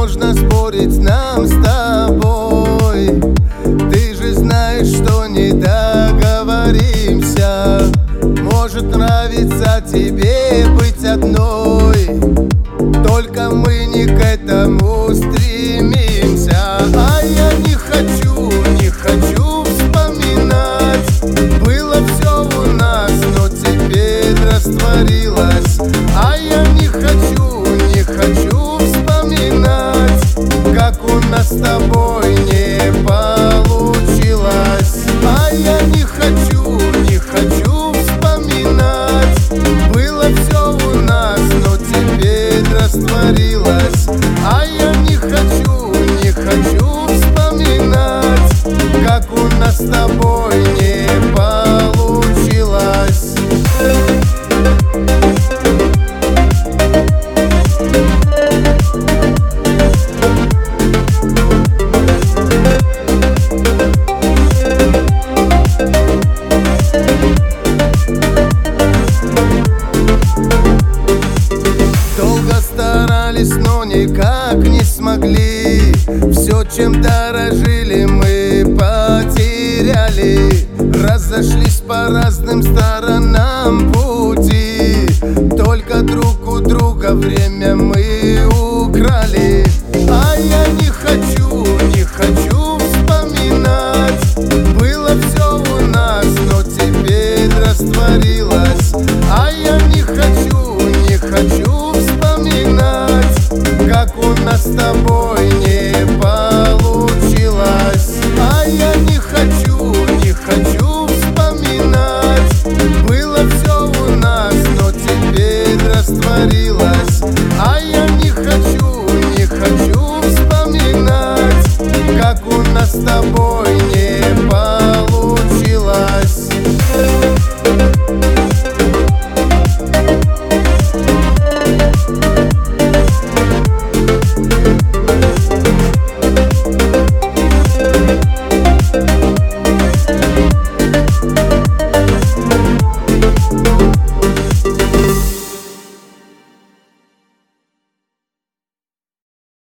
можно спорить нам с тобой. Ты же знаешь, что не договоримся. Может нравится тебе быть одной, только мы не к этому стремимся. А я не хочу вспоминать. Было все у нас, но теперь растворилось. А я не хочу вспоминать, как у нас с тобой не получилось. А я не хочу вспоминать. Было все у нас, но теперь растворилось. А я не хочу вспоминать, как у нас с тобой не получилось. Но никак не смогли. Все, чем дорожили, мы потеряли. Разошлись по разным сторонам пути. Только друг у друга время мы украли. А я не хочу вспоминать. Было все у нас, но теперь растворилось. А я не хочу вспоминать, как у нас с тобой не получилось. А я не хочу вспоминать. Было все у нас, но теперь растворилось. А я